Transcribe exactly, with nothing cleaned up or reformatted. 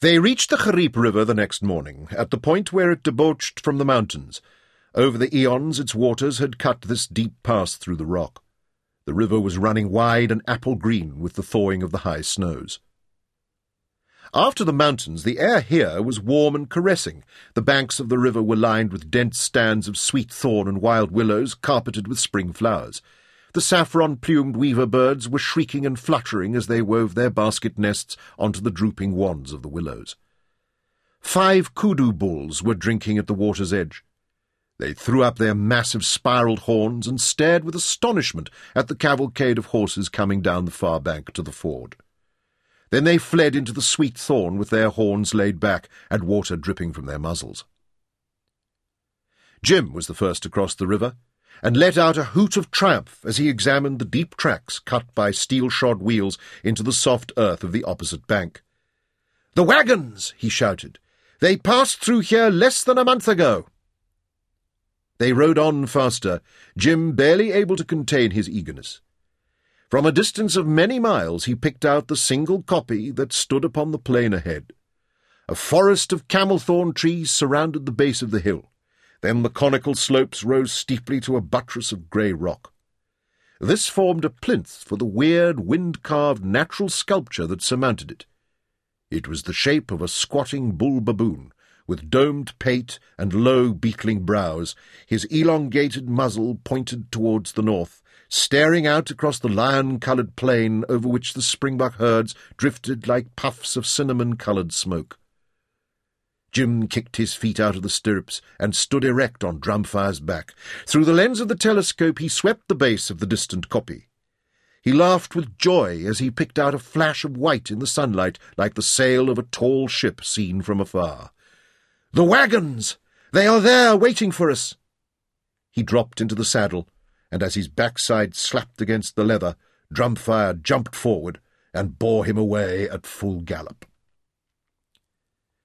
They reached the Gariep River the next morning, at the point where it debouched from the mountains. Over the eons its waters had cut this deep pass through the rock. The river was running wide and apple-green with the thawing of the high snows. After the mountains, the air here was warm and caressing. The banks of the river were lined with dense stands of sweet thorn and wild willows carpeted with spring flowers. The saffron-plumed weaver birds were shrieking and fluttering as they wove their basket nests onto the drooping wands of the willows. Five kudu bulls were drinking at the water's edge. They threw up their massive spiraled horns and stared with astonishment at the cavalcade of horses coming down the far bank to the ford. Then they fled into the sweet thorn with their horns laid back and water dripping from their muzzles. Jim was the first to cross the river, and let out a hoot of triumph as he examined the deep tracks cut by steel-shod wheels into the soft earth of the opposite bank. "The wagons!" he shouted. "They passed through here less than a month ago." They rode on faster, Jim barely able to contain his eagerness. From a distance of many miles he picked out the single kopje that stood upon the plain ahead. A forest of camel-thorn trees surrounded the base of the hill. Then the conical slopes rose steeply to a buttress of grey rock. This formed a plinth for the weird, wind-carved natural sculpture that surmounted it. It was the shape of a squatting bull-baboon, with domed pate and low, beetling brows, his elongated muzzle pointed towards the north, staring out across the lion-coloured plain over which the springbuck herds drifted like puffs of cinnamon-coloured smoke. Jim kicked his feet out of the stirrups and stood erect on Drumfire's back. Through the lens of the telescope he swept the base of the distant kopje. He laughed with joy as he picked out a flash of white in the sunlight like the sail of a tall ship seen from afar. "The wagons! They are there, waiting for us!" He dropped into the saddle, and as his backside slapped against the leather, Drumfire jumped forward and bore him away at full gallop.